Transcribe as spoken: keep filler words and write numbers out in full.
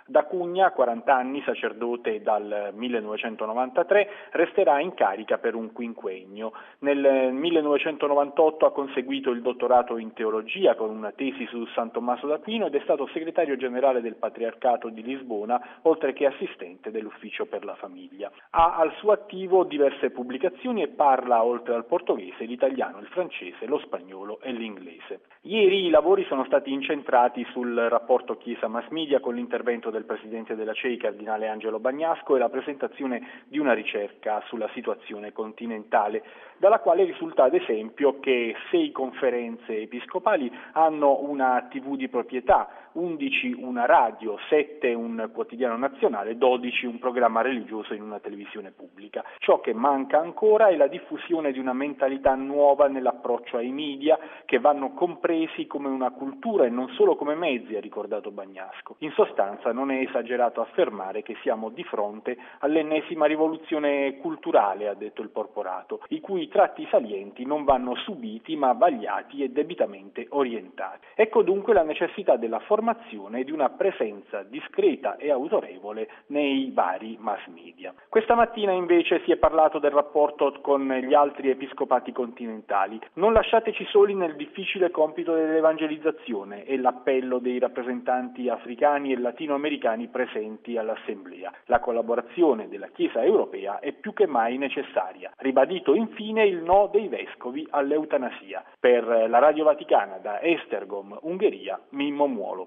Da Cugna, quaranta anni, sacerdote dal millenovecentonovantatré, resterà in carica per un quinquennio. Nel millenovecentonovantotto ha conseguito il dottorato in teologia con una tesi su San Tommaso d'Aquino ed è stato segretario generale del Patriarcato di Lisbona, oltre che assistente dell'Ufficio per la Famiglia. Ha al suo attivo diverse pubblicazioni e parla, oltre al portoghese, l'italiano, il francese, lo spagnolo e l'inglese. Ieri i lavori sono stati incentrati sul rapporto Chiesa-Mass Media con l'intervento del presidente della C E I, cardinale Angelo Bagnasco, e la presentazione di una ricerca sulla situazione continentale, dalla quale risulta ad esempio che sei conferenze episcopali hanno una tivù di proprietà, undici una radio, sette un quotidiano nazionale, dodici un programma religioso in una televisione pubblica. Ciò che manca ancora è la diffusione di una mentalità nuova nell'approccio ai media, che vanno compresi come una cultura e non solo come mezzi, ha ricordato Bagnasco. In sostanza non è esagerato affermare che siamo di fronte all'ennesima rivoluzione culturale, ha detto il porporato, i cui tratti salienti non vanno subiti ma vagliati e debitamente orientati. Ecco dunque la necessità della formazione e di una presenza discreta e autorevole nei vari mass media. Questa mattina invece si è parlato del rapporto con gli altri episcopati continentali. Non lasciateci soli nel difficile compito dell'evangelizzazione, è l'appello dei rappresentanti africani e latinoamericani presenti all'Assemblea. La collaborazione della Chiesa europea è più che mai necessaria. Ribadito infine il no dei vescovi all'eutanasia. Per la Radio Vaticana da Esztergom, Ungheria, Mimmo Muolo.